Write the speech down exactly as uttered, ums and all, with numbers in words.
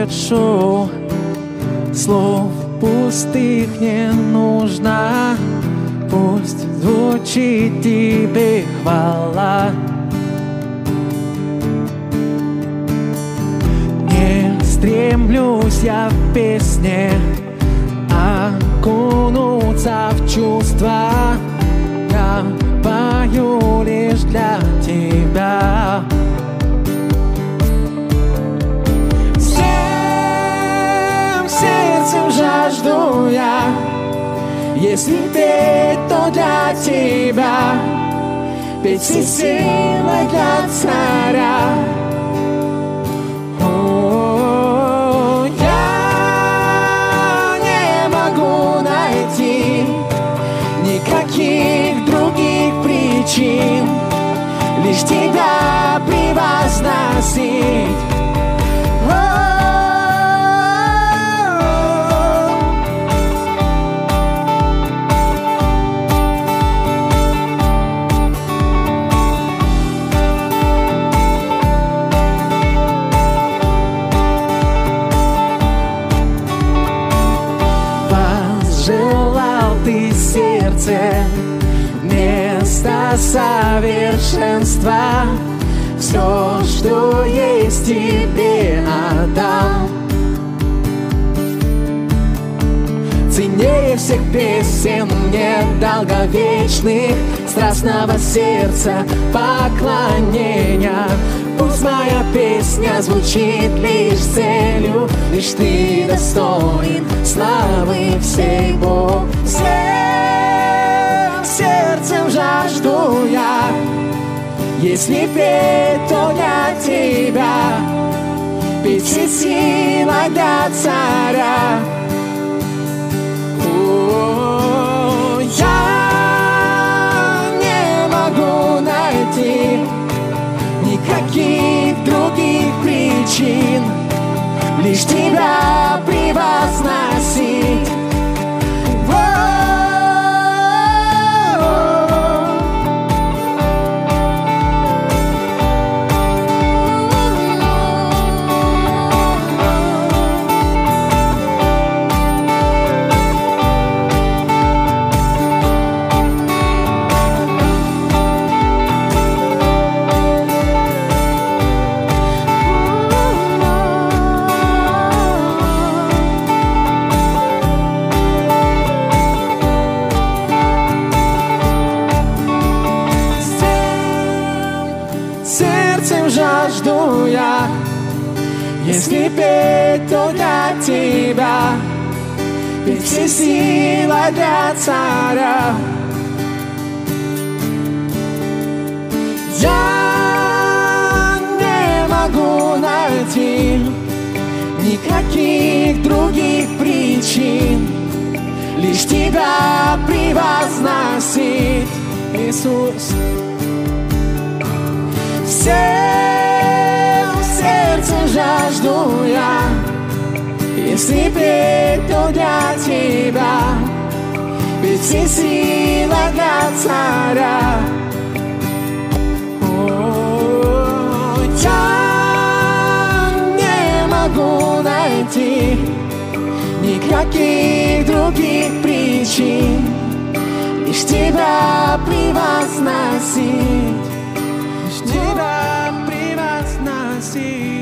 совершу. Слов пустых не нужно, пусть звучит тебе хвала. Не стремлюсь я в песне окунуться в чувства, я пою лишь для тебя. Всем сердцем жажду я, если петь, то для тебя, петь все силы для царя. О, я не могу найти никаких других причин, лишь тебя превозносить. Желал ты сердце вместо совершенства, все, что есть, тебе отдам. Ценнее всех песен мне долговечных, страстного сердца поклонения. Пусть моя песня звучит лишь целью, лишь ты достоин славы всей, Бог. Всем сердцем жажду я, если петь, то для тебя, петь все сила для царя. О, я не могу найти никаких других причин, лишь тебя превозносить. Сердцем жажду я, если петь, то для тебя, петь все сила для царя. Я не могу найти никаких других причин, лишь тебя превозносить, Иисус. Всем сердцем жажду я, если петь, то для тебя, ведь все сила для царя. О, я не могу найти никаких других причин, лишь тебя превозносить. Тебя превозносить.